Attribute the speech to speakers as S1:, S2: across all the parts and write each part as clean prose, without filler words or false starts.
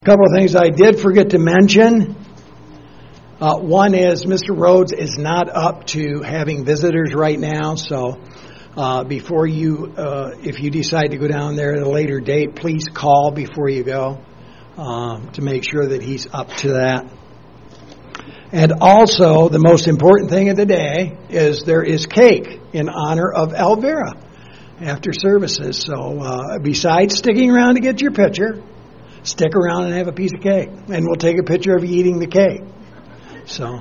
S1: A couple of things I did forget to mention. One is Mr. Rhodes is not up to having visitors right now, so before you, if you decide to go down there at a later date, please call before you go to make sure that he's up to that. And also, the most important thing of the day is there is cake in honor of Elvira after services. So besides sticking around to get your picture, stick around and have a piece of cake. And we'll take a picture of you eating the cake. So.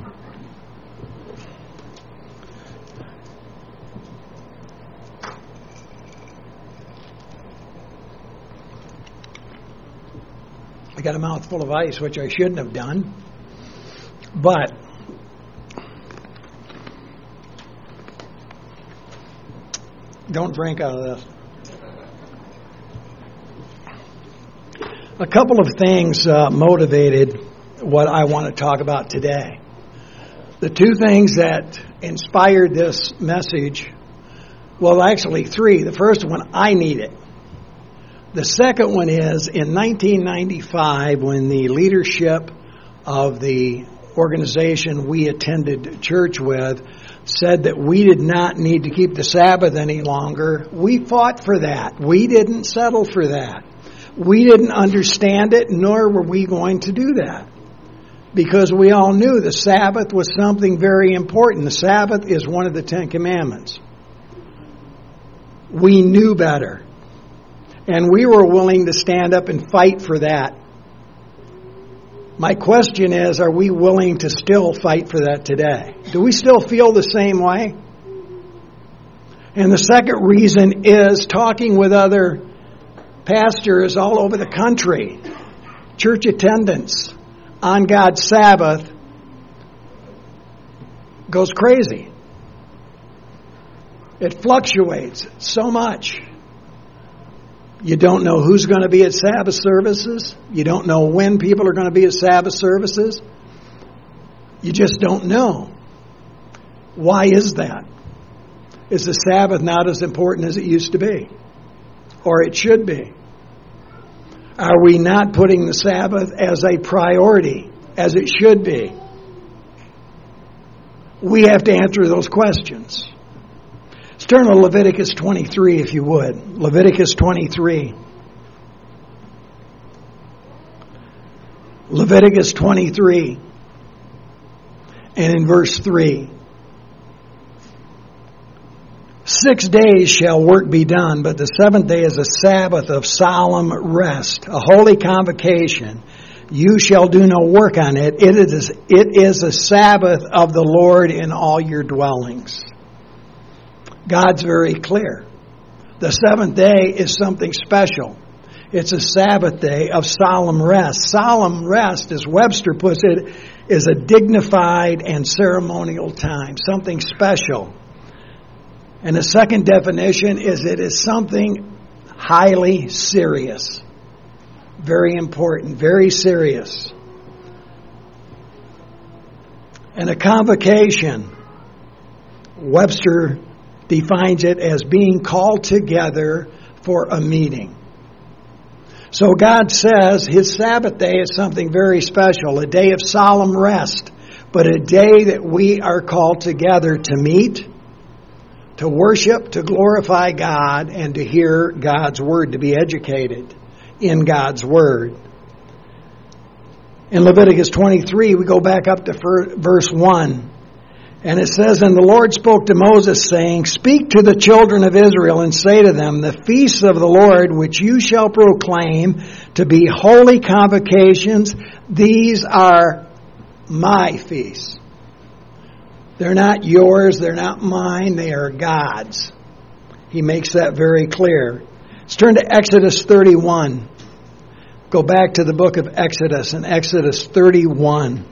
S1: I got a mouthful of ice, which I shouldn't have done. But don't drink out of this. A couple of things motivated what I want to talk about today. The two things that inspired this message, well, actually three. The first one, I need it. The second one is in 1995, when the leadership of the organization we attended church with said that we did not need to keep the Sabbath any longer, we fought for that. We didn't settle for that. We didn't understand it, nor were we going to do that. Because we all knew the Sabbath was something very important. The Sabbath is one of the 10 Commandments. We knew better. And we were willing to stand up and fight for that. My question is, are we willing to still fight for that today? Do we still feel the same way? And the second reason is talking with other pastors all over the country. Church attendance on God's Sabbath goes crazy. It fluctuates so much. You don't know who's going to be at Sabbath services. You don't know when people are going to be at Sabbath services. You just don't know. Why is that? Is the Sabbath not as important as it used to be? Or it should be? Are we not putting the Sabbath as a priority, as it should be? We have to answer those questions. Let's turn to Leviticus 23, if you would. Leviticus 23. Leviticus 23. And in verse 3. 6 days shall work be done, but the seventh day is a Sabbath of solemn rest, a holy convocation. You shall do no work on it. It is a Sabbath of the Lord in all your dwellings. God's very clear. The seventh day is something special. It's a Sabbath day of solemn rest. Solemn rest, as Webster puts it, is a dignified and ceremonial time, something special. And the second definition is it is something highly serious. Very important, very serious. And a convocation, Webster defines it as being called together for a meeting. So God says His Sabbath day is something very special, a day of solemn rest, but a day that we are called together to meet, to worship, to glorify God, and to hear God's Word, to be educated in God's Word. In Leviticus 23, we go back up to verse 1. And it says, And the Lord spoke to Moses, saying, Speak to the children of Israel, and say to them, The feasts of the Lord, which you shall proclaim to be holy convocations, these are my feasts. They're not yours, they're not mine, they are God's. He makes that very clear. Let's turn to Exodus 31. Go back to the book of Exodus, in Exodus 31.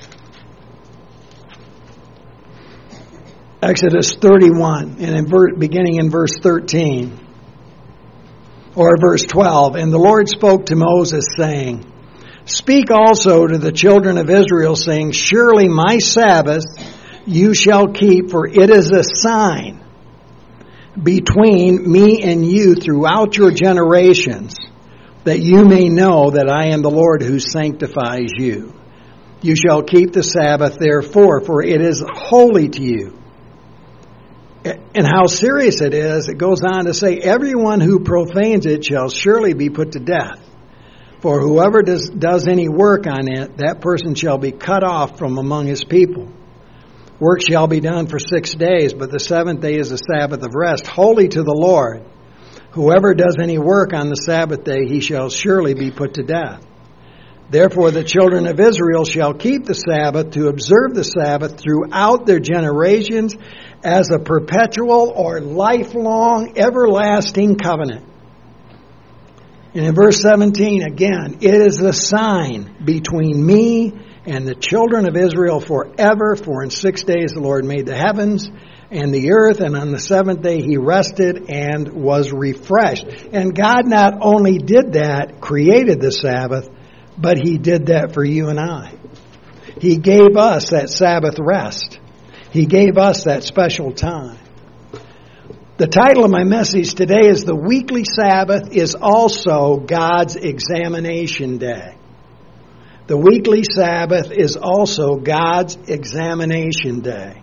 S1: Exodus 31, and beginning in verse 13, or verse 12. And the Lord spoke to Moses, saying, Speak also to the children of Israel, saying, Surely my Sabbath you shall keep, for it is a sign between me and you throughout your generations. that you may know that I am the Lord who sanctifies you. You shall keep the Sabbath, therefore, for it is holy to you. And how serious it is, it goes on to say, everyone who profanes it shall surely be put to death. For whoever does any work on it, that person shall be cut off from among his people. Work shall be done for 6 days, but the seventh day is a Sabbath of rest, holy to the Lord. Whoever does any work on the Sabbath day, he shall surely be put to death. Therefore the children of Israel shall keep the Sabbath to observe the Sabbath throughout their generations as a perpetual or lifelong, everlasting covenant. And in verse 17, again, it is the sign between me and the children of Israel forever, for in 6 days the Lord made the heavens and the earth, and on the seventh day he rested and was refreshed. And God not only did that, created the Sabbath, but he did that for you and I. He gave us that Sabbath rest. He gave us that special time. The title of my message today is The Weekly Sabbath is also God's Examination Day. The weekly Sabbath is also God's Examination Day.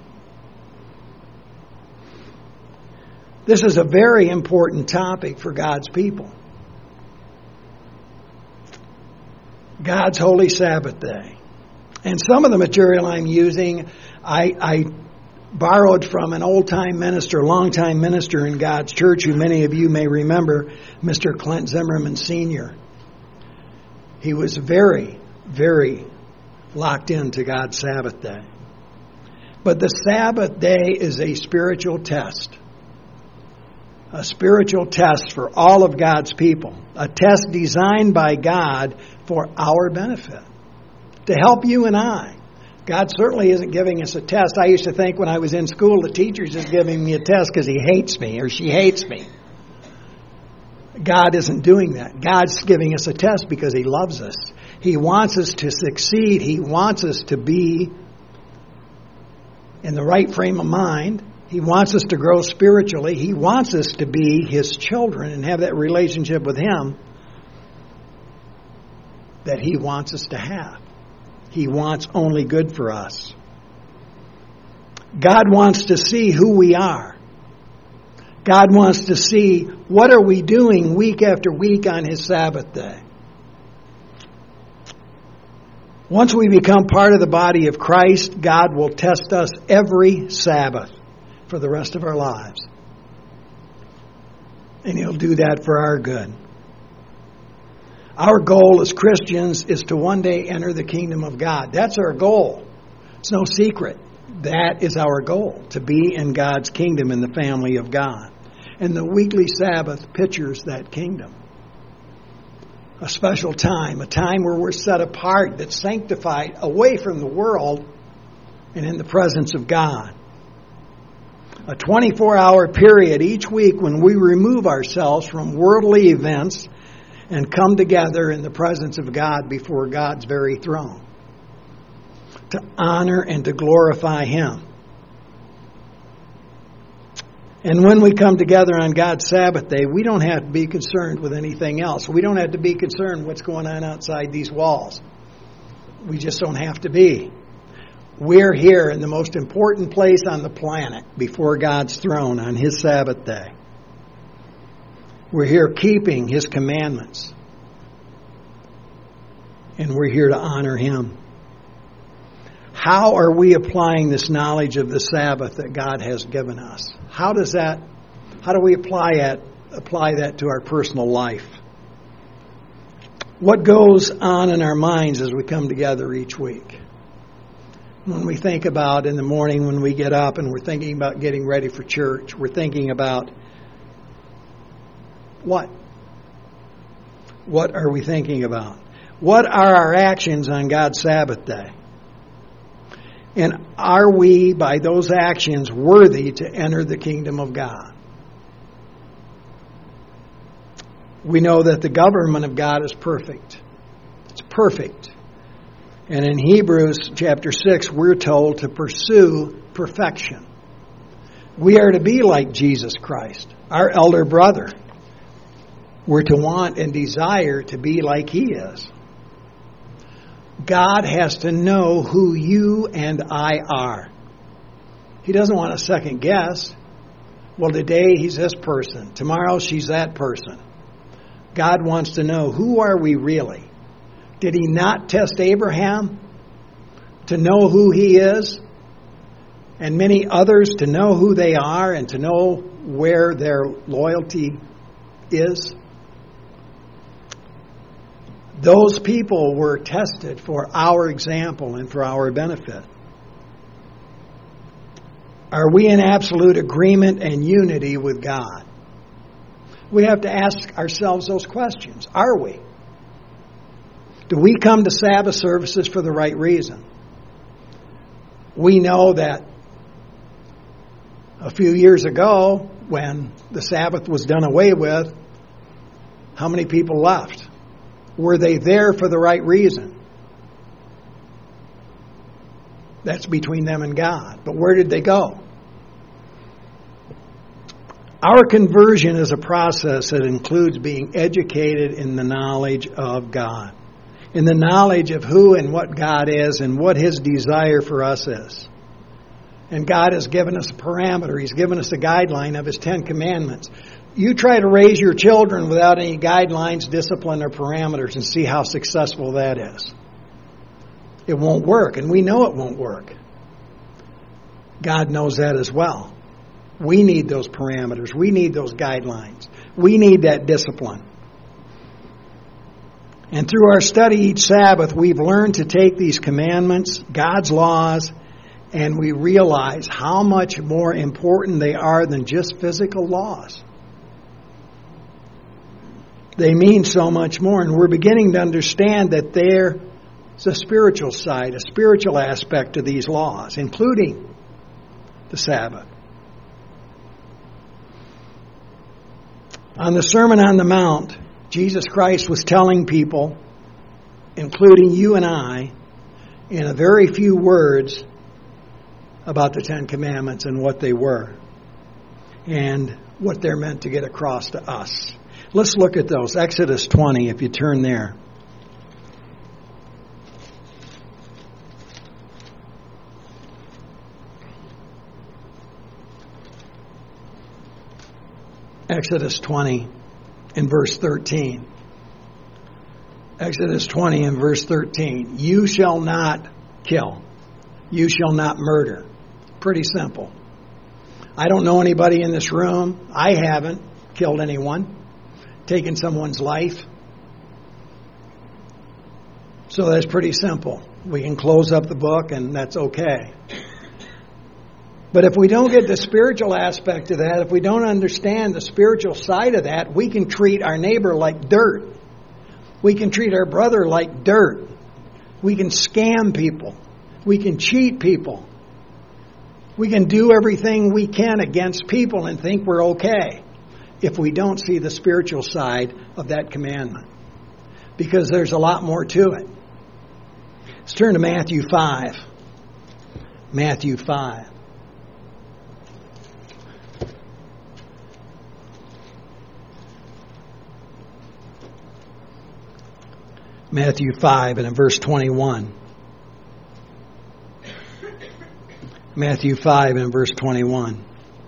S1: This is a very important topic for God's people. God's Holy Sabbath Day. And some of the material I'm using, I borrowed from an old-time minister, long-time minister in God's church, who many of you may remember, Mr. Clint Zimmerman Sr. He was very, very locked into God's Sabbath Day. But the Sabbath Day is a spiritual test. A spiritual test for all of God's people. A test designed by God for our benefit. To help you and I. God certainly isn't giving us a test. I used to think when I was in school, the teacher's just giving me a test because he hates me or she hates me. God isn't doing that. God's giving us a test because he loves us. He wants us to succeed. He wants us to be in the right frame of mind. He wants us to grow spiritually. He wants us to be his children and have that relationship with him that he wants us to have. He wants only good for us. God wants to see who we are. God wants to see what are we doing week after week on his Sabbath day. Once we become part of the body of Christ, God will test us every Sabbath for the rest of our lives. And he'll do that for our good. Our goal as Christians is to one day enter the kingdom of God. That's our goal. It's no secret. That is our goal, to be in God's kingdom in the family of God. And the weekly Sabbath pictures that kingdom. A special time, a time where we're set apart, that's sanctified, away from the world and in the presence of God. A 24-hour period each week when we remove ourselves from worldly events and come together in the presence of God before God's very throne to honor and to glorify him. And when we come together on God's Sabbath day, we don't have to be concerned with anything else. We don't have to be concerned what's going on outside these walls. We just don't have to be. We're here in the most important place on the planet before God's throne on his Sabbath day. We're here keeping his commandments. And we're here to honor him. How are we applying this knowledge of the Sabbath that God has given us? How do we apply that to our personal life? What goes on in our minds as we come together each week? When we think about in the morning when we get up and we're thinking about getting ready for church, we're thinking about what? What are we thinking about? What are our actions on God's Sabbath day? And are we, by those actions, worthy to enter the kingdom of God? We know that the government of God is perfect. It's perfect. And in Hebrews chapter 6, we're told to pursue perfection. We are to be like Jesus Christ, our elder brother. We're to want and desire to be like He is. God has to know who you and I are. He doesn't want a second guess. Well, today He's this person. Tomorrow she's that person. God wants to know, who are we really? Did He not test Abraham to know who he is? And many others to know who they are and to know where their loyalty is? Those people were tested for our example and for our benefit. Are we in absolute agreement and unity with God? We have to ask ourselves those questions. Are we? Do we come to Sabbath services for the right reason? We know that a few years ago, when the Sabbath was done away with, how many people left? Were they there for the right reason? That's between them and God. But where did they go? Our conversion is a process that includes being educated in the knowledge of God, in the knowledge of who and what God is and what His desire for us is. And God has given us a parameter. He's given us a guideline of His 10 Commandments. You try to raise your children without any guidelines, discipline, or parameters and see how successful that is. It won't work, and we know it won't work. God knows that as well. We need those parameters. We need those guidelines. We need that discipline. And through our study each Sabbath, we've learned to take these commandments, God's laws, and we realize how much more important they are than just physical laws. They mean so much more, and we're beginning to understand that there's a spiritual side, a spiritual aspect to these laws, including the Sabbath. On the Sermon on the Mount, Jesus Christ was telling people, including you and I, in a very few words about the 10 Commandments and what they were and what they're meant to get across to us. Let's look at those. Exodus 20, if you turn there. Exodus 20 and verse 13. Exodus 20 and verse 13. You shall not kill. You shall not murder. Pretty simple. I don't know anybody in this room. I haven't killed anyone, taken someone's life. So that's pretty simple. We can close up the book and that's okay. But if we don't get the spiritual aspect of that, if we don't understand the spiritual side of that, we can treat our neighbor like dirt. We can treat our brother like dirt. We can scam people. We can cheat people. We can do everything we can against people and think we're okay if we don't see the spiritual side of that commandment. Because there's a lot more to it. Let's turn to Matthew 5. Matthew 5. Matthew 5 and in verse 21. Matthew 5 and verse 21.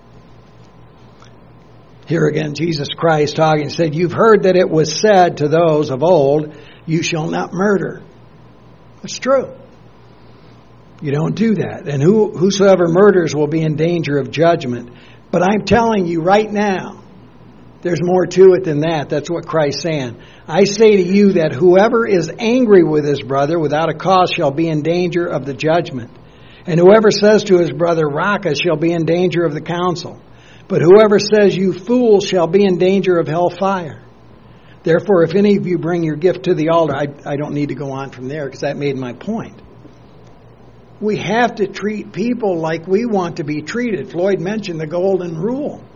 S1: Here again, Jesus Christ talking said, you've heard that it was said to those of old, you shall not murder. That's true. You don't do that. And whosoever murders will be in danger of judgment. But I'm telling you right now, there's more to it than that. That's what Christ's saying. I say to you that whoever is angry with his brother without a cause shall be in danger of the judgment. And whoever says to his brother, Raca, shall be in danger of the council. But whoever says, you fool, shall be in danger of hellfire. Therefore, if any of you bring your gift to the altar, I don't need to go on from there because that made my point. We have to treat people like we want to be treated. Floyd mentioned the golden rule.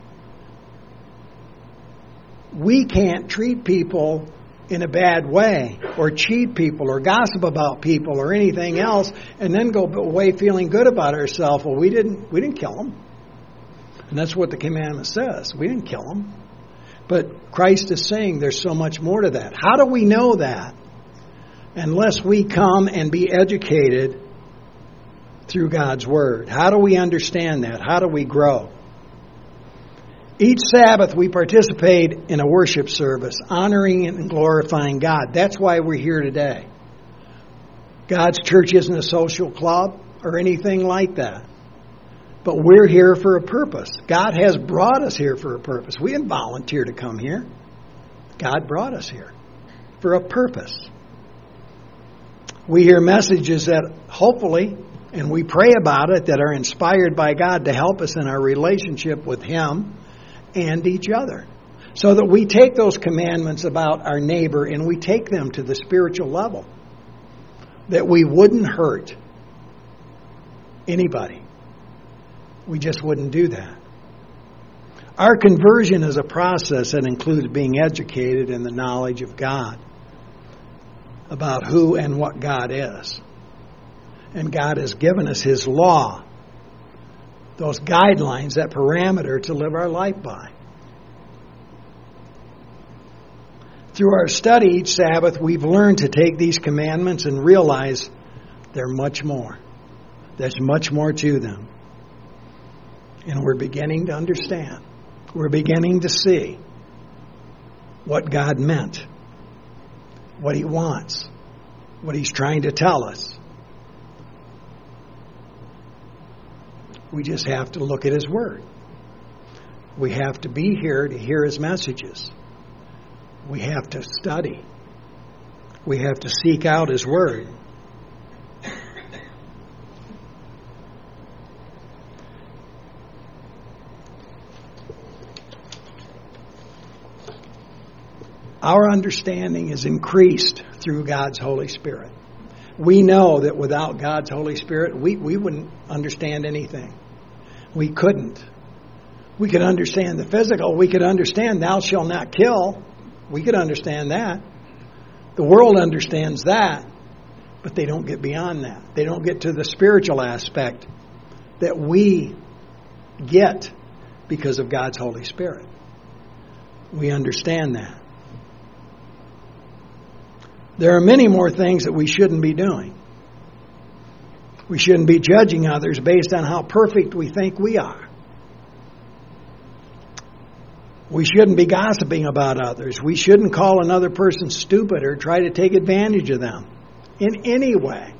S1: We can't treat people in a bad way or cheat people or gossip about people or anything else and then go away feeling good about ourselves. Well, we didn't kill them. And that's what the commandment says. We didn't kill them. But Christ is saying there's so much more to that. How do we know that? Unless we come and be educated through God's Word. How do we understand that? How do we grow? Each Sabbath we participate in a worship service, honoring and glorifying God. That's why we're here today. God's church isn't a social club or anything like that. But we're here for a purpose. God has brought us here for a purpose. We didn't volunteer to come here. God brought us here for a purpose. We hear messages that hopefully, and we pray about it, that are inspired by God to help us in our relationship with Him and each other. So that we take those commandments about our neighbor and we take them to the spiritual level. That we wouldn't hurt anybody. We just wouldn't do that. Our conversion is a process that includes being educated in the knowledge of God, about who and what God is. And God has given us His law, those guidelines, that parameter to live our life by. Through our study each Sabbath, we've learned to take these commandments and realize they're much more. There's much more to them. And we're beginning to understand. We're beginning to see what God meant, what He wants, what He's trying to tell us. We just have to look at His Word. We have to be here to hear His messages. We have to study. We have to seek out His Word. Our understanding is increased through God's Holy Spirit. We know that without God's Holy Spirit, we wouldn't understand anything. We couldn't. We could understand the physical. We could understand thou shalt not kill. We could understand that. The world understands that, but they don't get beyond that. They don't get to the spiritual aspect that we get because of God's Holy Spirit. We understand that. There are many more things that we shouldn't be doing. We shouldn't be judging others based on how perfect we think we are. We shouldn't be gossiping about others. We shouldn't call another person stupid or try to take advantage of them in any way.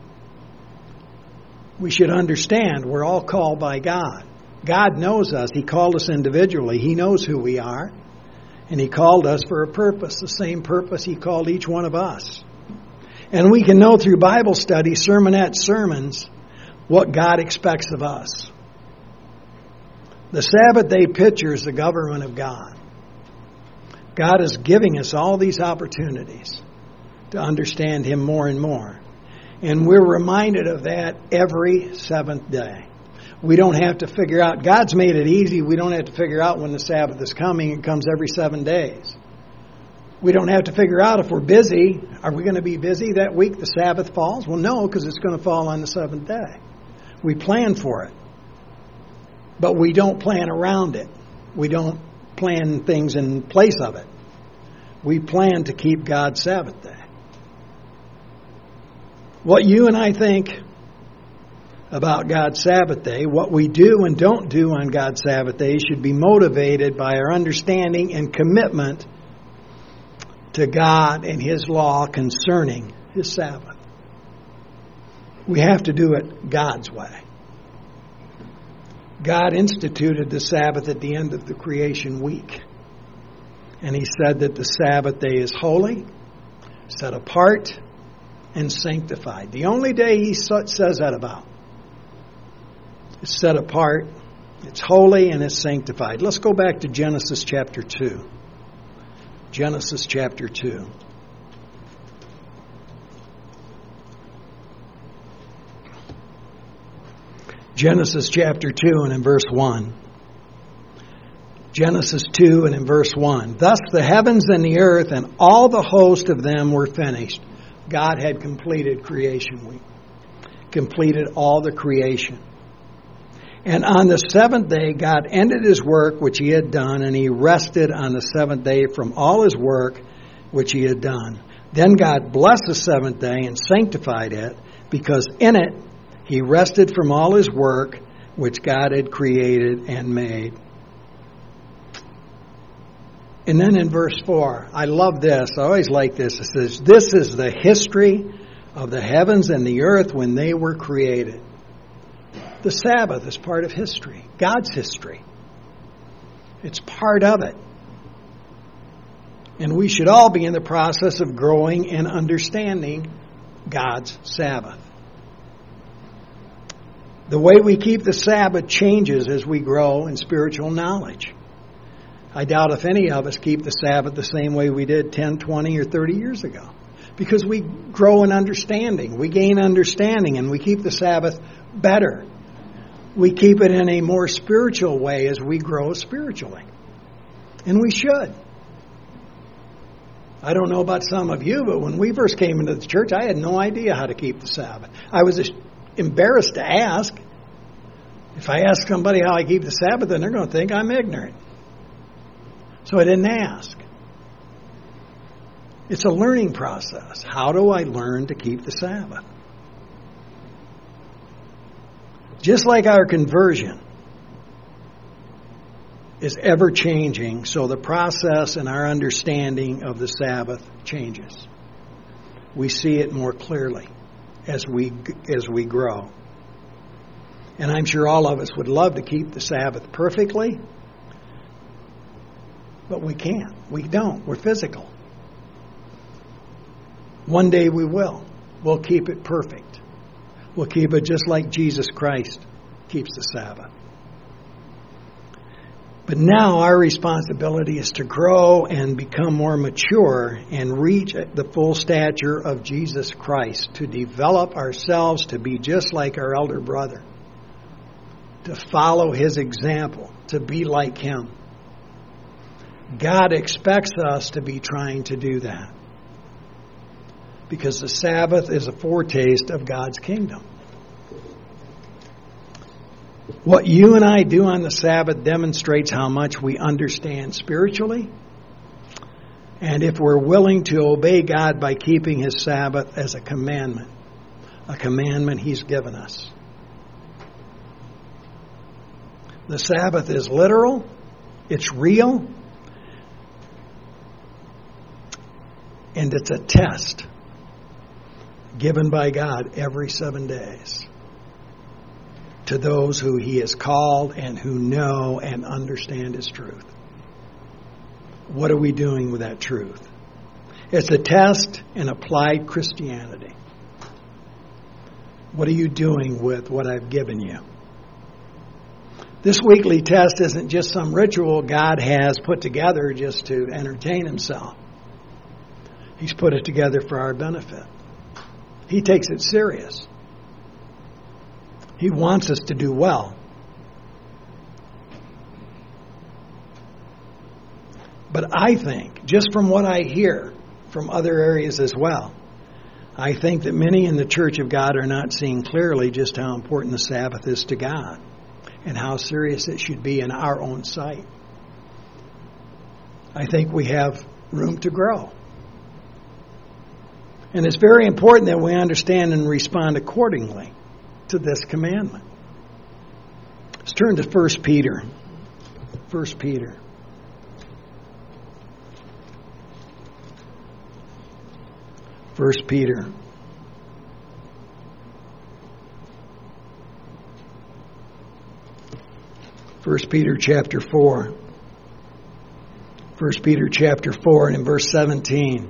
S1: We should understand we're all called by God. God knows us. He called us individually. He knows who we are. And He called us for a purpose, the same purpose He called each one of us. And we can know through Bible study, sermonette sermons, what God expects of us. The Sabbath day pictures the government of God. God is giving us all these opportunities to understand Him more and more. And we're reminded of that every seventh day. We don't have to figure out. God's made it easy. We don't have to figure out when the Sabbath is coming. It comes every 7 days. We don't have to figure out if we're busy. Are we going to be busy that week the Sabbath falls? Well, no, because it's going to fall on the seventh day. We plan for it. But we don't plan around it. We don't plan things in place of it. We plan to keep God's Sabbath day. What you and I think about God's Sabbath day, what we do and don't do on God's Sabbath day, should be motivated by our understanding and commitment to God and His law concerning His Sabbath. We have to do it God's way. God instituted the Sabbath at the end of the creation week. And He said that the Sabbath day is holy, set apart, and sanctified. The only day He says that about. It's set apart, it's holy, and it's sanctified. Let's go back to Genesis chapter 2. Genesis chapter 2. Genesis chapter 2 and in verse 1. Genesis 2 and in verse 1. Thus the heavens and the earth and all the host of them were finished. God had completed creation week. Completed all the creation. And on the seventh day, God ended his work which he had done, and he rested on the seventh day from all his work which he had done. Then God blessed the seventh day and sanctified it, because in it he rested from all his work which God had created and made. And then in verse 4, I love this. I always like this. It says, this is the history of the heavens and the earth when they were created. The Sabbath is part of history, God's history. It's part of it. And we should all be in the process of growing and understanding God's Sabbath. The way we keep the Sabbath changes as we grow in spiritual knowledge. I doubt if any of us keep the Sabbath the same way we did 10, 20, or 30 years ago. Because we grow in understanding. We gain understanding and we keep the Sabbath better. We keep it in a more spiritual way as we grow spiritually. And we should. I don't know about some of you, but when we first came into the church, I had no idea how to keep the Sabbath. I was embarrassed to ask. If I ask somebody how I keep the Sabbath, then they're going to think I'm ignorant. So I didn't ask. It's a learning process. How do I learn to keep the Sabbath? Just like our conversion is ever changing, so the process and our understanding of the Sabbath changes. We see it more clearly as we grow. And I'm sure all of us would love to keep the Sabbath perfectly, but we can't. We don't. We're physical. One day we will. We'll keep it perfect. We'll keep it just like Jesus Christ keeps the Sabbath. But now our responsibility is to grow and become more mature and reach the full stature of Jesus Christ, to develop ourselves to be just like our elder brother, to follow his example, to be like him. God expects us to be trying to do that, because the Sabbath is a foretaste of God's kingdom. What you and I do on the Sabbath demonstrates how much we understand spiritually, and if we're willing to obey God by keeping his Sabbath as a commandment he's given us. The Sabbath is literal, it's real, and it's a test given by God every 7 days to those who he has called and who know and understand his truth. What are we doing with that truth? It's a test in applied Christianity. What are you doing with what I've given you? This weekly test isn't just some ritual God has put together just to entertain himself. He's put it together for our benefit. He takes it serious. He wants us to do well. But I think, just from what I hear from other areas as well, I think that many in the Church of God are not seeing clearly just how important the Sabbath is to God and how serious it should be in our own sight. I think we have room to grow. And it's very important that we understand and respond accordingly to this commandment. Let's turn to 1 Peter. 1 Peter. First Peter. First Peter chapter 4. 1 Peter chapter 4 and in verse 17.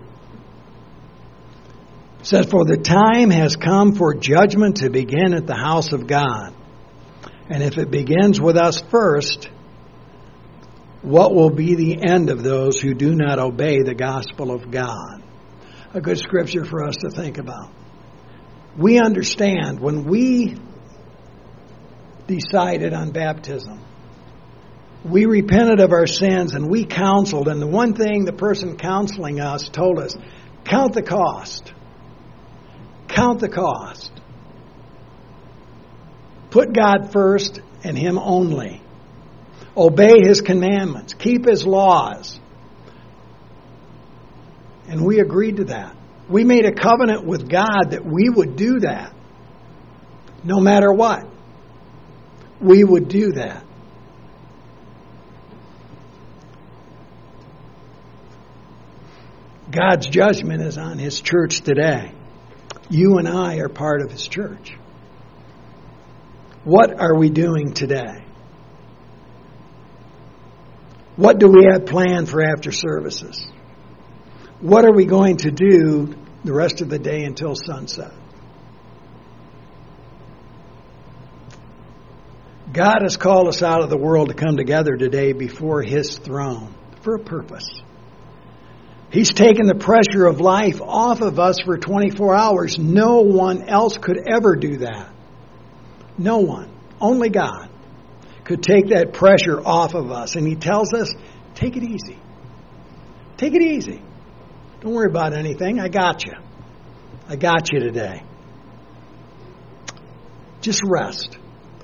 S1: It says, "For the time has come for judgment to begin at the house of God. And if it begins with us first, what will be the end of those who do not obey the gospel of God?" A good scripture for us to think about. We understand when we decided on baptism, we repented of our sins and we counseled. And the one thing the person counseling us told us, count the cost. Count the cost. Put God first and Him only. Obey His commandments. Keep His laws. And we agreed to that. We made a covenant with God that we would do that. No matter what. We would do that. God's judgment is on His church today. You and I are part of His church. What are we doing today? What do we have planned for after services? What are we going to do the rest of the day until sunset? God has called us out of the world to come together today before His throne for a purpose. He's taken the pressure of life off of us for 24 hours. No one else could ever do that. No one. Only God could take that pressure off of us. And He tells us, take it easy. Take it easy. Don't worry about anything. I got you. I got you today. Just rest.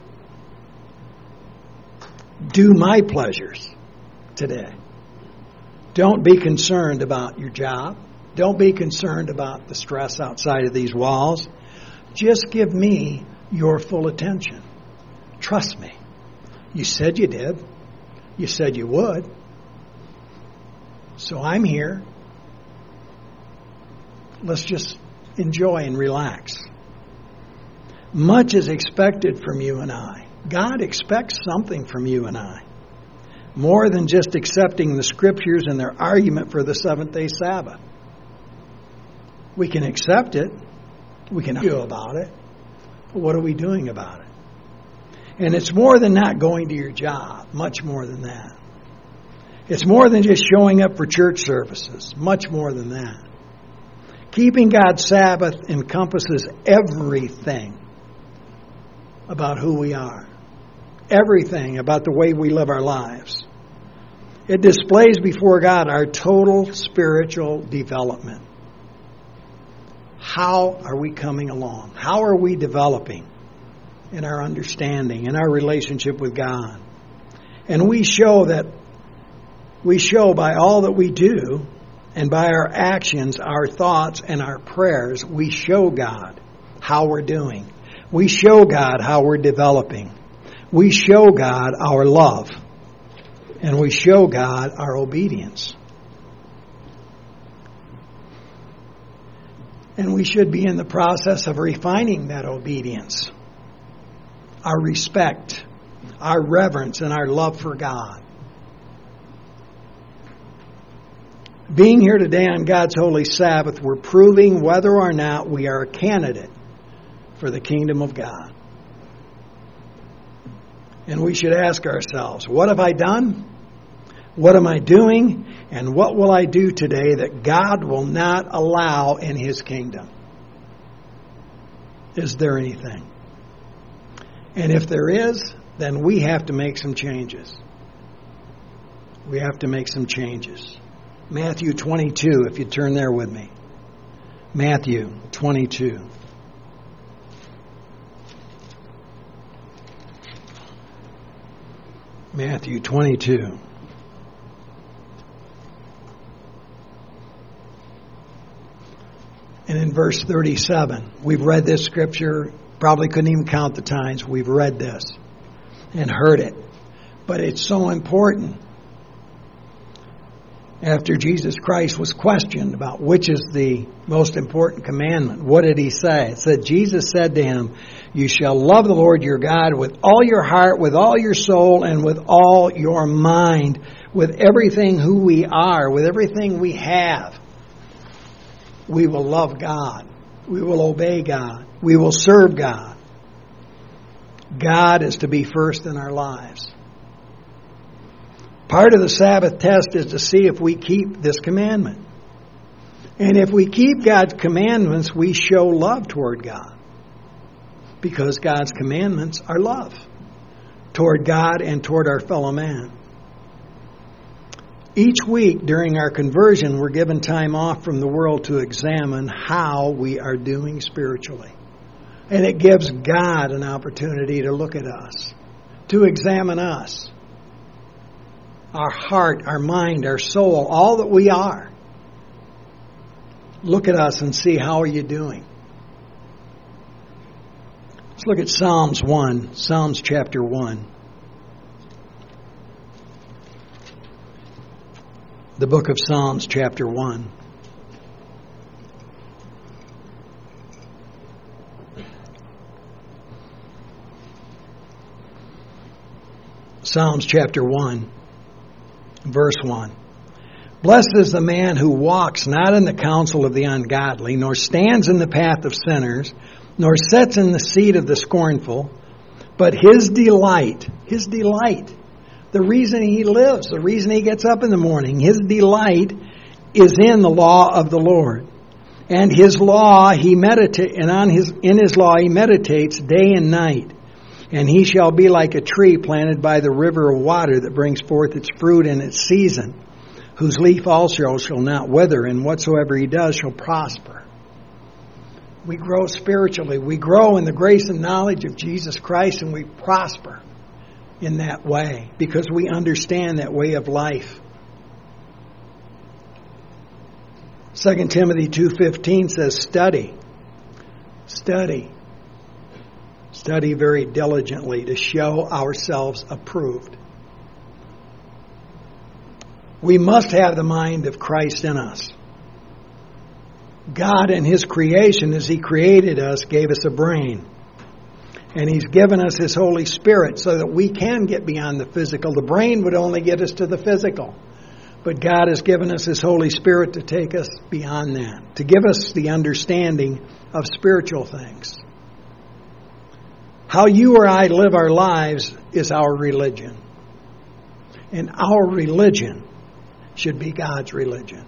S1: Do my pleasures today. Don't be concerned about your job. Don't be concerned about the stress outside of these walls. Just give me your full attention. Trust me. You said you did. You said you would. So I'm here. Let's just enjoy and relax. Much is expected from you and I. God expects something from you and I. More than just accepting the Scriptures and their argument for the seventh-day Sabbath. We can accept it. We can argue about it. But what are we doing about it? And it's more than not going to your job. Much more than that. It's more than just showing up for church services. Much more than that. Keeping God's Sabbath encompasses everything about who we are. Everything about the way we live our lives. It displays before God our total spiritual development. How are we coming along? How are we developing in our understanding, in our relationship with God? And we show by all that we do and by our actions, our thoughts, and our prayers, we show God how we're doing. We show God how we're developing. We show God our love. And we show God our obedience. And we should be in the process of refining that obedience. Our respect, our reverence, and our love for God. Being here today on God's holy Sabbath, we're proving whether or not we are a candidate for the kingdom of God. And we should ask ourselves, what have I done? What am I doing? And what will I do today that God will not allow in His kingdom? Is there anything? And if there is, then we have to make some changes. We have to make some changes. Matthew 22, if you turn there with me. Matthew 22. Matthew 22. And in verse 37, we've read this scripture, probably couldn't even count the times we've read this and heard it. But it's so important. After Jesus Christ was questioned about which is the most important commandment, what did He say? It said, Jesus said to him, you shall love the Lord your God with all your heart, with all your soul, and with all your mind, with everything who we are, with everything we have. We will love God. We will obey God. We will serve God. God is to be first in our lives. Part of the Sabbath test is to see if we keep this commandment. And if we keep God's commandments, we show love toward God. Because God's commandments are love toward God and toward our fellow man. Each week during our conversion, we're given time off from the world to examine how we are doing spiritually. And it gives God an opportunity to look at us, to examine us, our heart, our mind, our soul, all that we are. Look at us and see, how are you doing? Let's look at Psalms 1, Psalms chapter 1. The book of Psalms chapter 1. Psalms chapter 1, verse 1. Blessed is the man who walks not in the counsel of the ungodly, nor stands in the path of sinners, nor sits in the seat of the scornful, but his delight, the reason he lives, the reason he gets up in the morning, his delight is in the law of the Lord. And his law in his law he meditates day and night. And he shall be like a tree planted by the river of water that brings forth its fruit in its season, whose leaf also shall not wither, and whatsoever he does shall prosper. We grow spiritually. We grow in the grace and knowledge of Jesus Christ, and we prosper in that way because we understand that way of life. 2 Timothy 2:15 says, Study very diligently to show ourselves approved. We must have the mind of Christ in us. God in His creation, as He created us, gave us a brain. And He's given us His Holy Spirit so that we can get beyond the physical. The brain would only get us to the physical. But God has given us His Holy Spirit to take us beyond that, to give us the understanding of spiritual things. How you or I live our lives is our religion. And our religion should be God's religion.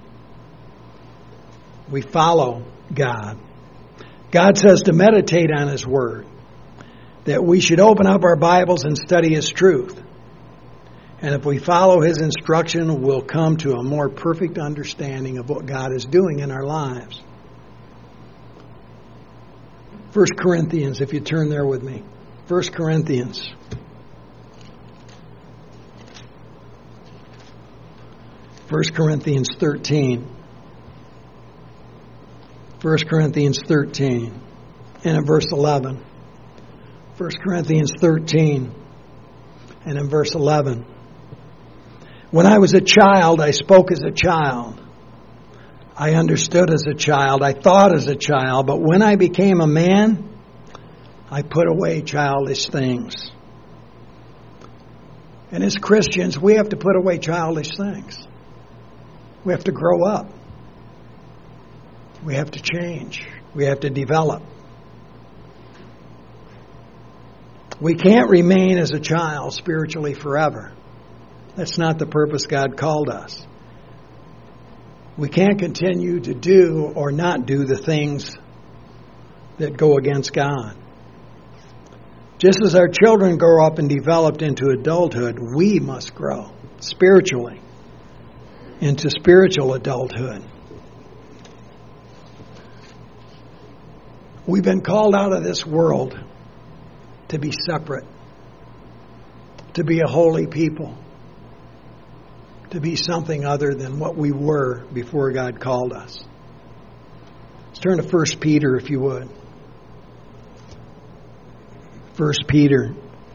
S1: We follow God. God says to meditate on His Word, that we should open up our Bibles and study His truth. And if we follow His instruction, we'll come to a more perfect understanding of what God is doing in our lives. 1 Corinthians, if you turn there with me. 1 Corinthians. 1 Corinthians 13. 1 Corinthians 13 and in verse 11. 1 Corinthians 13 and in verse 11. When I was a child, I spoke as a child. I understood as a child. I thought as a child. But when I became a man, I put away childish things. And as Christians, we have to put away childish things. We have to grow up. We have to change. We have to develop. We can't remain as a child spiritually forever. That's not the purpose God called us. We can't continue to do or not do the things that go against God. Just as our children grow up and develop into adulthood, we must grow spiritually into spiritual adulthood. We've been called out of this world to be separate, to be a holy people, to be something other than what we were before God called us. Let's turn to 1 Peter, if you would. 1 Peter.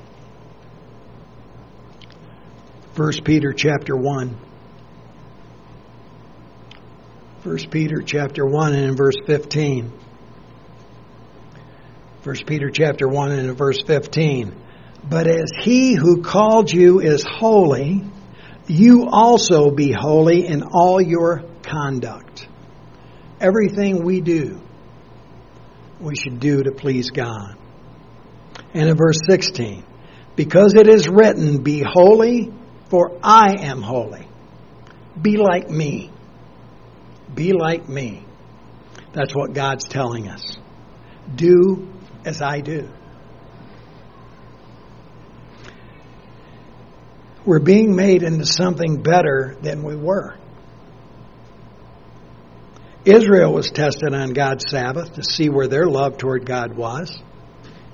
S1: 1 Peter chapter 1. 1 Peter chapter 1 and in verse 15. 1 Peter chapter 1 and in verse 15. But as He who called you is holy, you also be holy in all your conduct. Everything we do, we should do to please God. And in verse 16, because it is written, be holy, for I am holy. Be like me. Be like me. That's what God's telling us. Do as I do. We're being made into something better than we were. Israel was tested on God's Sabbath to see where their love toward God was.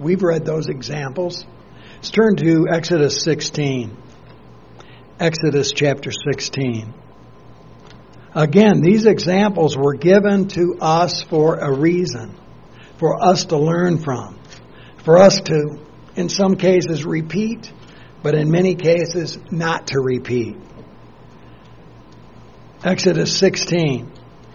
S1: We've read those examples. Let's turn to Exodus 16. Exodus chapter 16. Again, these examples were given to us for a reason, for us to learn from, for us to, in some cases, repeat, but in many cases, not to repeat. Exodus 16,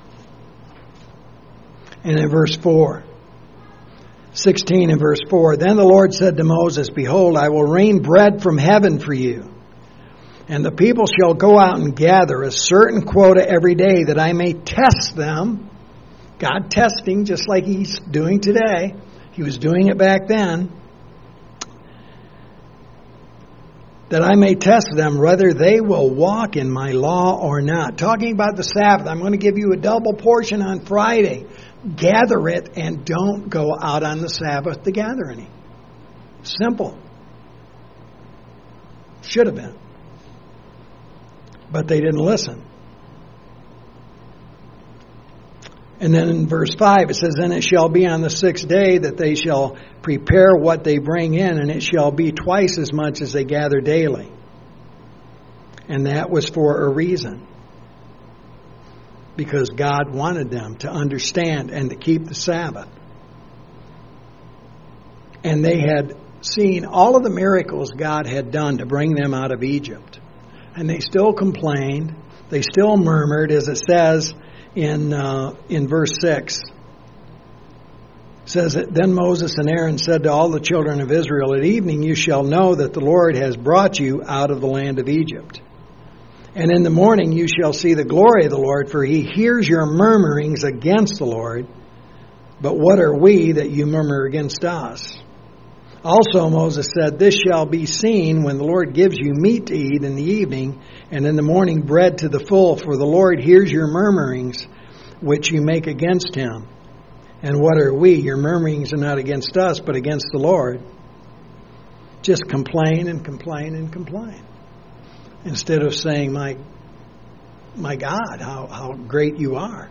S1: and in verse 4. 16 and verse 4. Then the Lord said to Moses, Behold, I will rain bread from heaven for you, and the people shall go out and gather a certain quota every day, that I may test them. God testing, just like He's doing today. He was doing it back then. That I may test them whether they will walk in my law or not. Talking about the Sabbath, I'm going to give you a double portion on Friday. Gather it and don't go out on the Sabbath to gather any. Simple. Should have been. But they didn't listen. And then in verse 5 it says, Then it shall be on the 6th day that they shall prepare what they bring in, and it shall be twice as much as they gather daily. And that was for a reason. Because God wanted them to understand and to keep the Sabbath. And they had seen all of the miracles God had done to bring them out of Egypt. And they still complained. They still murmured, as it says in verse 6. It says, Then Moses and Aaron said to all the children of Israel, At evening you shall know that the Lord has brought you out of the land of Egypt. And in the morning you shall see the glory of the Lord, for He hears your murmurings against the Lord. But what are we that you murmur against us? Also Moses said, This shall be seen when the Lord gives you meat to eat in the evening, and in the morning bread to the full, for the Lord hears your murmurings, which you make against Him. And what are we? Your murmurings are not against us, but against the Lord. Just complain and complain and complain. Instead of saying, my God, how great you are.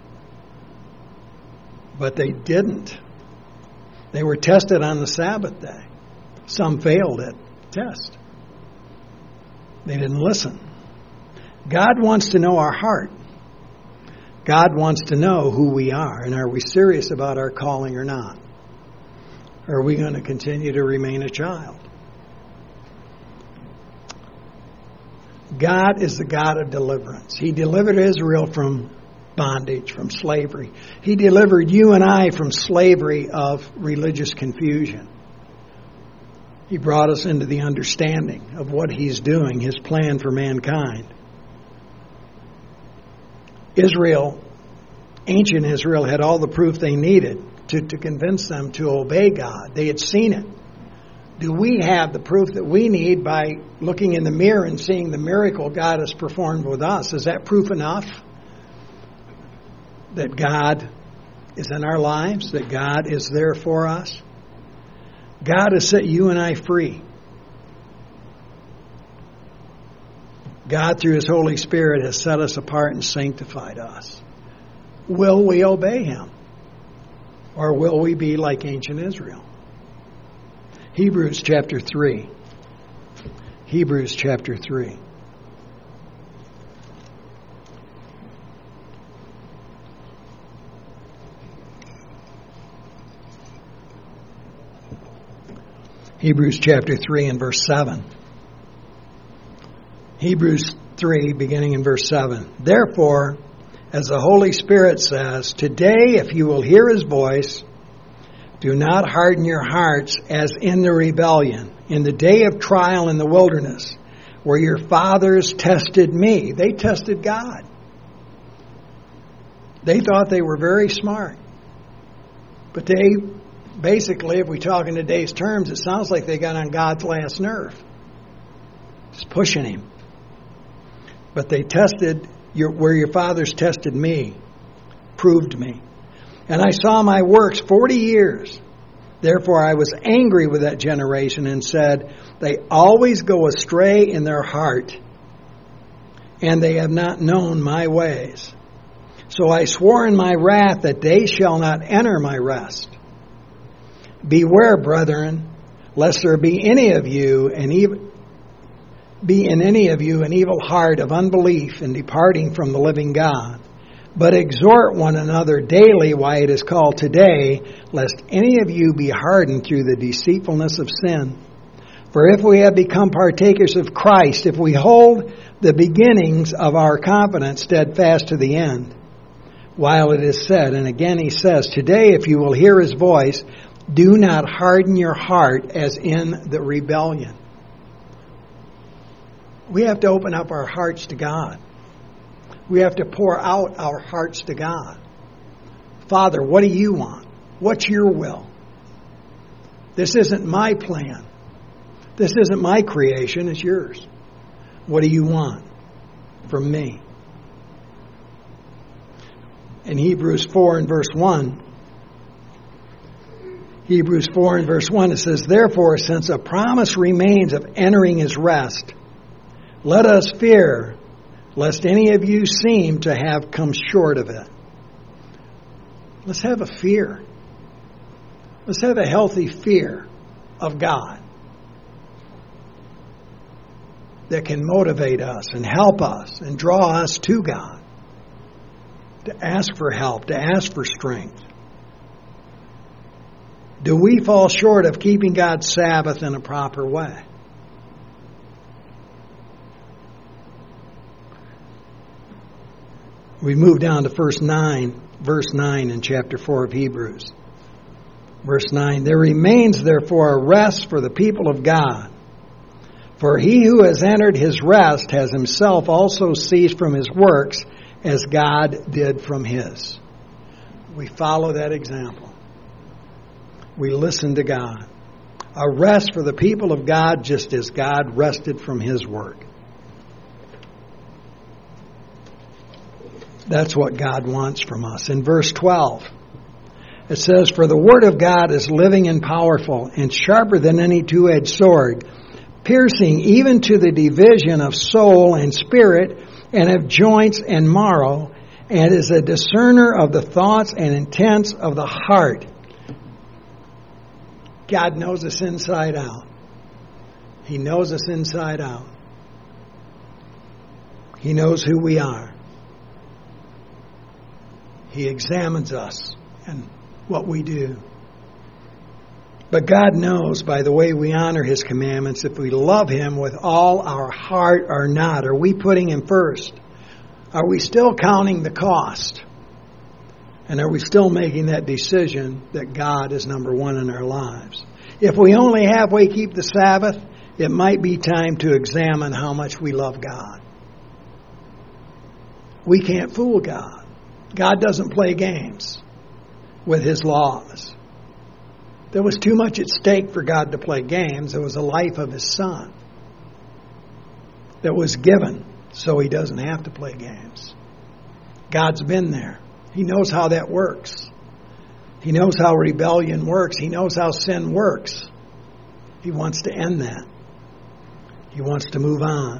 S1: But they didn't. They were tested on the Sabbath day. Some failed at the test. They didn't listen. God wants to know our heart. God wants to know who we are, and are we serious about our calling or not? Or are we going to continue to remain a child? God is the God of deliverance. He delivered Israel from bondage, from slavery. He delivered you and I from slavery of religious confusion. He brought us into the understanding of what He's doing, His plan for mankind. Israel, ancient Israel, had all the proof they needed to convince them to obey God. They had seen it. Do we have the proof that we need by looking in the mirror and seeing the miracle God has performed with us? Is that proof enough that God is in our lives, that God is there for us? God has set you and I free. God, through His Holy Spirit, has set us apart and sanctified us. Will we obey Him? Or will we be like ancient Israel? Hebrews chapter 3. Hebrews chapter 3. Hebrews chapter 3 and verse 7. Hebrews 3, beginning in verse 7. Therefore, as the Holy Spirit says, today, if you will hear His voice, do not harden your hearts as in the rebellion, in the day of trial in the wilderness, where your fathers tested me. They tested God. They thought they were very smart. But they, basically, if we talk in today's terms, it sounds like they got on God's last nerve. Just pushing Him. But they tested where your fathers tested me, proved me. And I saw my works 40 years. Therefore I was angry with that generation and said, they always go astray in their heart, and they have not known my ways. So I swore in my wrath that they shall not enter my rest. Beware, brethren, lest there be in any of you an evil heart of unbelief in departing from the living God. But exhort one another daily while it is called today, lest any of you be hardened through the deceitfulness of sin. For if we have become partakers of Christ, if we hold the beginnings of our confidence steadfast to the end, while it is said, and again he says, today if you will hear his voice, do not harden your heart as in the rebellion. We have to open up our hearts to God. We have to pour out our hearts to God. Father, what do you want? What's your will? This isn't my plan. This isn't my creation, it's yours. What do you want from me? In Hebrews 4 and verse 1, it says, therefore, since a promise remains of entering his rest, let us fear, lest any of you seem to have come short of it. Let's have a fear. Let's have a healthy fear of God that can motivate us and help us and draw us to God, to ask for help, to ask for strength. Do we fall short of keeping God's Sabbath in a proper way? We move down to verse 9 in chapter 4 of Hebrews. Verse 9, there remains therefore a rest for the people of God. For he who has entered his rest has himself also ceased from his works as God did from his. We follow that example. We listen to God. A rest for the people of God just as God rested from his work. That's what God wants from us. In verse 12, it says, for the word of God is living and powerful and sharper than any two-edged sword, piercing even to the division of soul and spirit and of joints and marrow, and is a discerner of the thoughts and intents of the heart. God knows us inside out. He knows us inside out. He knows who we are. He examines us and what we do. But God knows by the way we honor his commandments if we love him with all our heart or not. Are we putting him first? Are we still counting the cost? And are we still making that decision that God is number one in our lives? If we only halfway keep the Sabbath, it might be time to examine how much we love God. We can't fool God. God doesn't play games with his laws. There was too much at stake for God to play games. There was the life of his son that was given so he doesn't have to play games. God's been there. He knows how that works. He knows how rebellion works. He knows how sin works. He wants to end that. He wants to move on.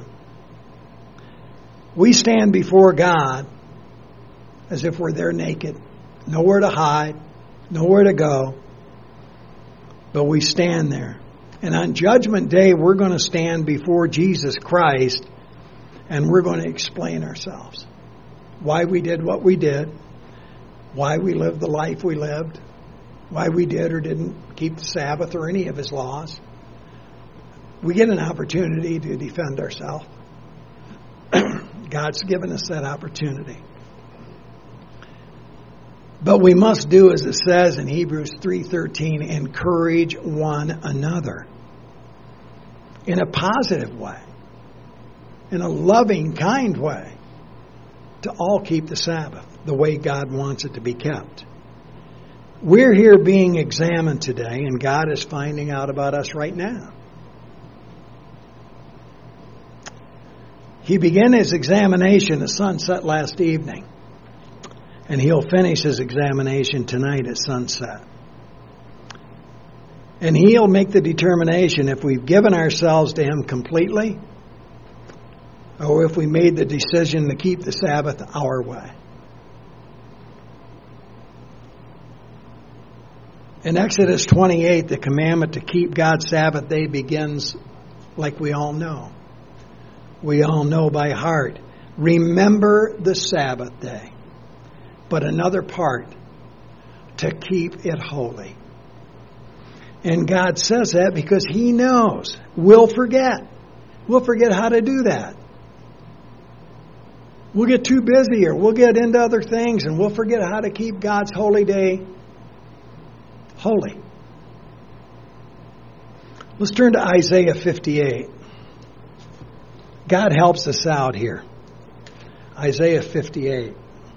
S1: We stand before God as if we're there naked. Nowhere to hide. Nowhere to go. But we stand there. And on Judgment Day, we're going to stand before Jesus Christ and we're going to explain ourselves. Why we did what we did. Why we lived the life we lived. Why we did or didn't keep the Sabbath or any of his laws. We get an opportunity to defend ourselves. God's given us that opportunity. But we must do as it says in Hebrews 3:13, encourage one another in a positive way, in a loving, kind way, to all keep the Sabbath the way God wants it to be kept. We're here being examined today, and God is finding out about us right now. He began his examination at sunset last evening. And he'll finish his examination tonight at sunset. And he'll make the determination if we've given ourselves to him completely or if we made the decision to keep the Sabbath our way. In Exodus 28, the commandment to keep God's Sabbath day begins like we all know. We all know by heart. Remember the Sabbath day. But another part, to keep it holy. And God says that because He knows we'll forget. We'll forget how to do that. We'll get too busy or we'll get into other things and we'll forget how to keep God's holy day holy. Let's turn to Isaiah 58. God helps us out here. Isaiah 58.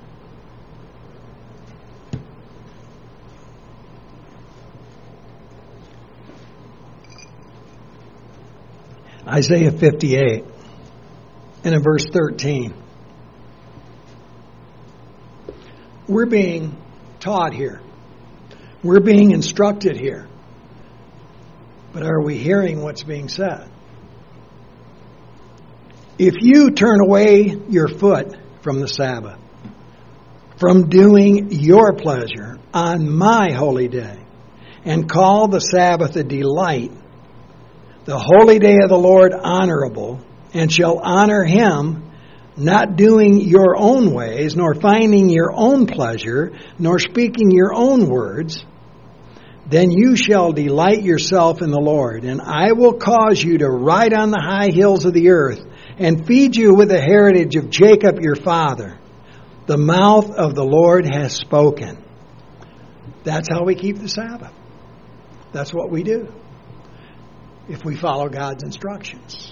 S1: Isaiah 58 and in verse 13. We're being taught here. We're being instructed here. But are we hearing what's being said? If you turn away your foot from the Sabbath, from doing your pleasure on my holy day, and call the Sabbath a delight, the holy day of the Lord honorable, and shall honor Him, not doing your own ways, nor finding your own pleasure, nor speaking your own words, then you shall delight yourself in the Lord, and I will cause you to ride on the high hills of the earth, and feed you with the heritage of Jacob your father. The mouth of the Lord has spoken. That's how we keep the Sabbath. That's what we do if we follow God's instructions.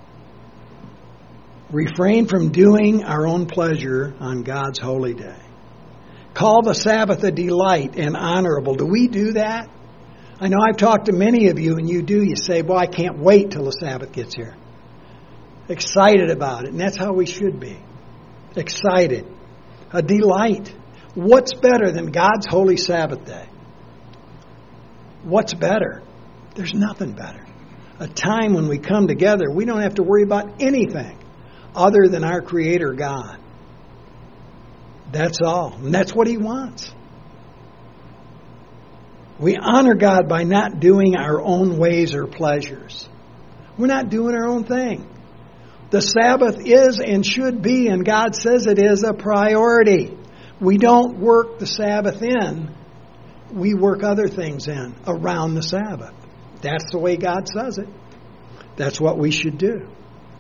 S1: Refrain from doing our own pleasure on God's holy day. Call the Sabbath a delight and honorable. Do we do that? I know I've talked to many of you, and you do. You say, well, I can't wait till the Sabbath gets here. Excited about it. And that's how we should be. Excited. A delight. What's better than God's holy Sabbath day? What's better? There's nothing better. A time when we come together, we don't have to worry about anything other than our Creator God. That's all. And that's what He wants. We honor God by not doing our own ways or pleasures. We're not doing our own thing. The Sabbath is and should be, and God says it is, a priority. We don't work the Sabbath in. We work other things in around the Sabbath. That's the way God says it. That's what we should do.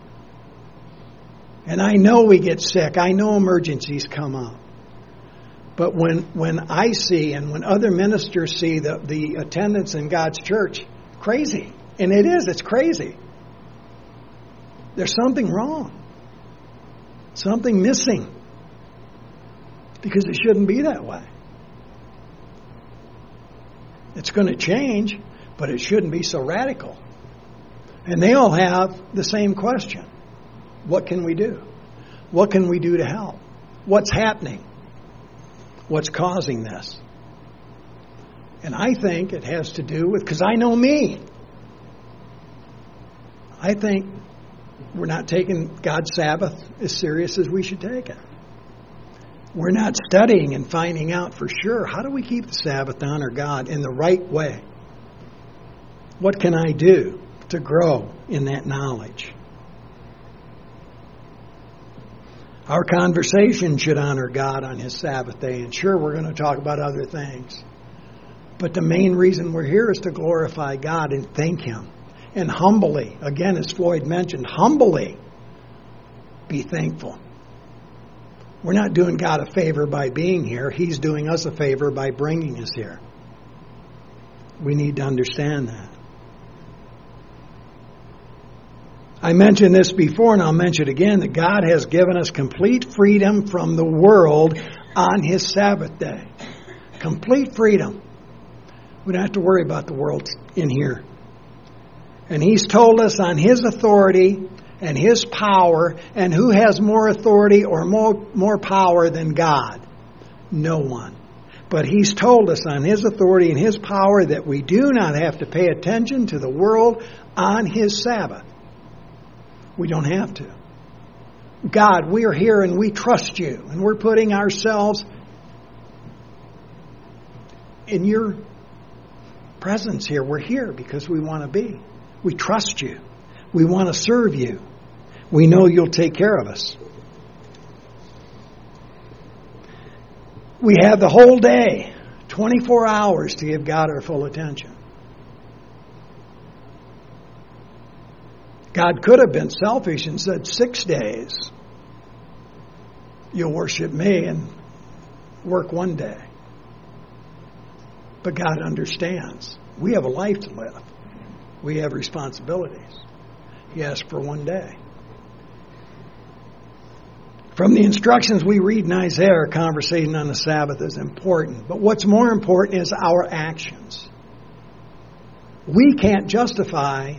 S1: And I know we get sick. I know emergencies come up. But when I see and when other ministers see the attendance in God's church, crazy. And it is. It's crazy. There's something wrong. Something missing. Because it shouldn't be that way. It's going to change, but it shouldn't be so radical. And they all have the same question. What can we do? What can we do to help? What's happening? What's causing this? And I think it has to do with, because I know me. I think we're not taking God's Sabbath as serious as we should take it. We're not studying and finding out for sure, how do we keep the Sabbath to honor God in the right way? What can I do to grow in that knowledge? Our conversation should honor God on His Sabbath day. And sure, we're going to talk about other things. But the main reason we're here is to glorify God and thank Him. And humbly, again, as Floyd mentioned, humbly be thankful. We're not doing God a favor by being here. He's doing us a favor by bringing us here. We need to understand that. I mentioned this before, and I'll mention it again, that God has given us complete freedom from the world on His Sabbath day. Complete freedom. We don't have to worry about the world in here. And He's told us on His authority and His power, and who has more authority or more power than God? No one. But He's told us on His authority and His power that we do not have to pay attention to the world on His Sabbath. We don't have to. God, we are here and we trust You. And we're putting ourselves in Your presence here. We're here because we want to be. We trust you. We want to serve you. We know you'll take care of us. We have the whole day, 24 hours, to give God our full attention. God could have been selfish and said 6 days you'll worship me and work 1 day. But God understands. We have a life to live. We have responsibilities. He asked for 1 day. From the instructions we read in Isaiah, conversation on the Sabbath is important. But what's more important is our actions. We can't justify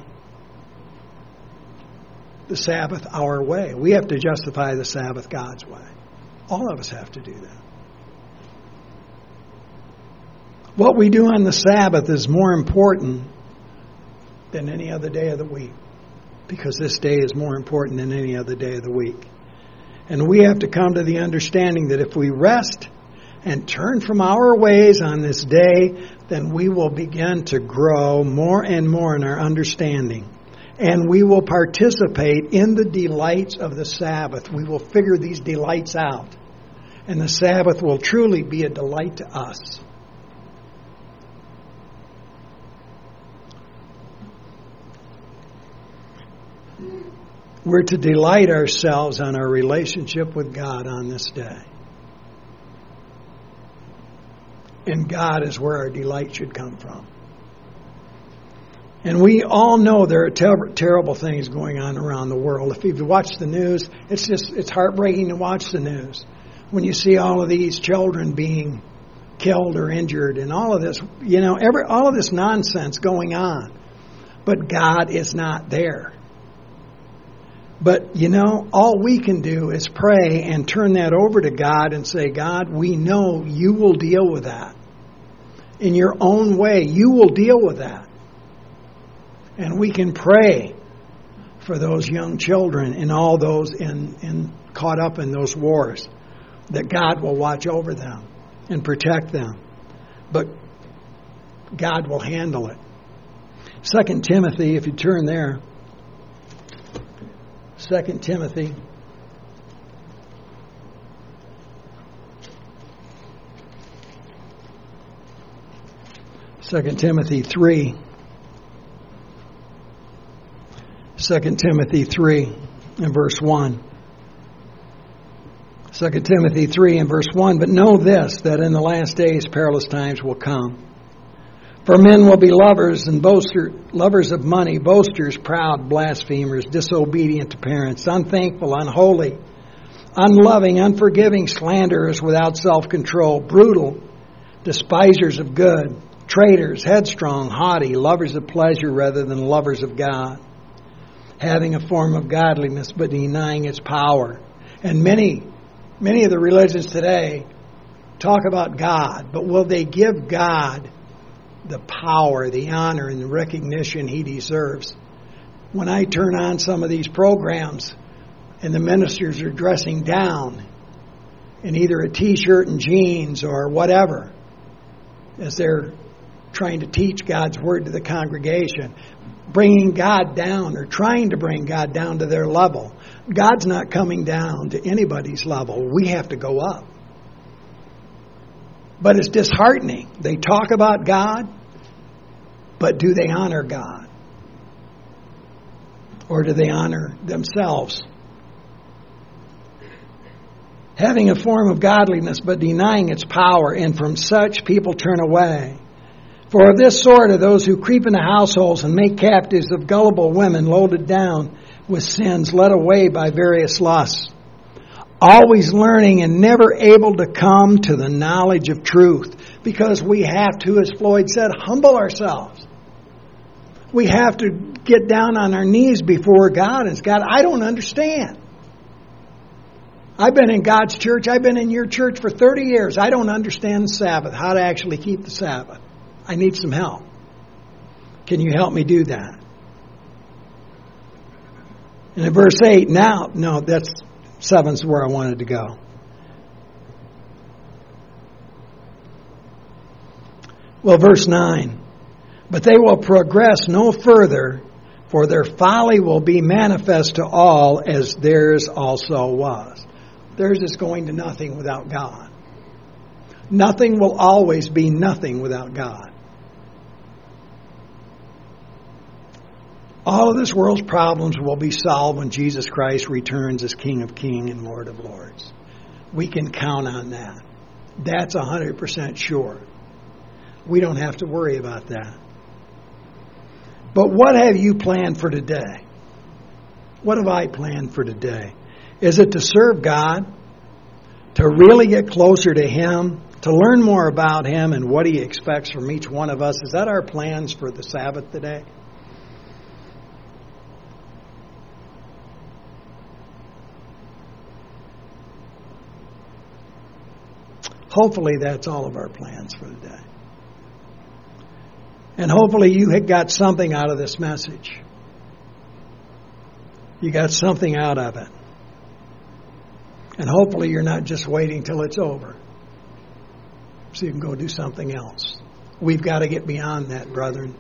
S1: the Sabbath our way. We have to justify the Sabbath God's way. All of us have to do that. What we do on the Sabbath is more important than any other day of the week, because this day is more important than any other day of the week. And we have to come to the understanding that if we rest and turn from our ways on this day, then we will begin to grow more and more in our understanding. And we will participate in the delights of the Sabbath. We will figure these delights out. And the Sabbath will truly be a delight to us. We're to delight ourselves on our relationship with God on this day. And God is where our delight should come from. And we all know there are terrible things going on around the world. If you've watched the news, it's heartbreaking to watch the news. When you see all of these children being killed or injured and all of this, all of this nonsense going on. But God is not there. But, all we can do is pray and turn that over to God and say, God, we know you will deal with that. In your own way, you will deal with that. And we can pray for those young children and all those caught up in those wars, that God will watch over them and protect them. But God will handle it. 2 Timothy, if you turn there. 2 Timothy. 2 Timothy 3. 2 Timothy 3 and verse 1. 2 Timothy 3 and verse 1. But know this, that in the last days perilous times will come. For men will be lovers and boasters, lovers of money, boasters, proud, blasphemers, disobedient to parents, unthankful, unholy, unloving, unforgiving, slanderers, without self-control, brutal, despisers of good, traitors, headstrong, haughty, lovers of pleasure rather than lovers of God, having a form of godliness but denying its power. And many of the religions today talk about God, but will they give God the power, the honor, and the recognition He deserves? When I turn on some of these programs and the ministers are dressing down in either a t-shirt and jeans or whatever, as they're trying to teach God's Word to the congregation, bringing God down or trying to bring God down to their level. God's not coming down to anybody's level. We have to go up. But it's disheartening. They talk about God, but do they honor God? Or do they honor themselves? Having a form of godliness, but denying its power, and from such people turn away. For of this sort are those who creep into households and make captives of gullible women, loaded down with sins, led away by various lusts, always learning and never able to come to the knowledge of truth. Because we have to, as Floyd said, humble ourselves. We have to get down on our knees before God and say, God, I don't understand. I've been in God's church. I've been in your church for 30 years. I don't understand the Sabbath, how to actually keep the Sabbath. I need some help. Can you help me do that? And in verse 8, that's 7's where I wanted to go. Well, verse 9. But they will progress no further, for their folly will be manifest to all, as theirs also was. Theirs is going to nothing without God. Nothing will always be nothing without God. All of this world's problems will be solved when Jesus Christ returns as King of Kings and Lord of Lords. We can count on that. That's 100% sure. We don't have to worry about that. But what have you planned for today? What have I planned for today? Is it to serve God? To really get closer to Him? To learn more about Him and what He expects from each one of us? Is that our plans for the Sabbath today? Hopefully that's all of our plans for the day. And hopefully you got something out of this message. You got something out of it. And hopefully you're not just waiting till it's over so you can go do something else. We've got to get beyond that, brethren.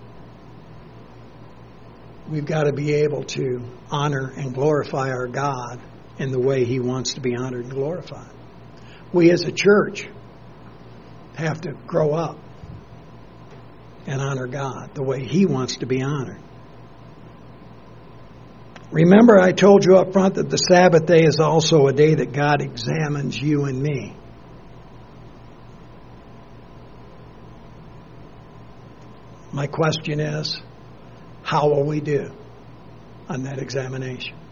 S1: We've got to be able to honor and glorify our God in the way He wants to be honored and glorified. We as a church have to grow up and honor God the way He wants to be honored. Remember, I told you up front that the Sabbath day is also a day that God examines you and me. My question is, how will we do on that examination?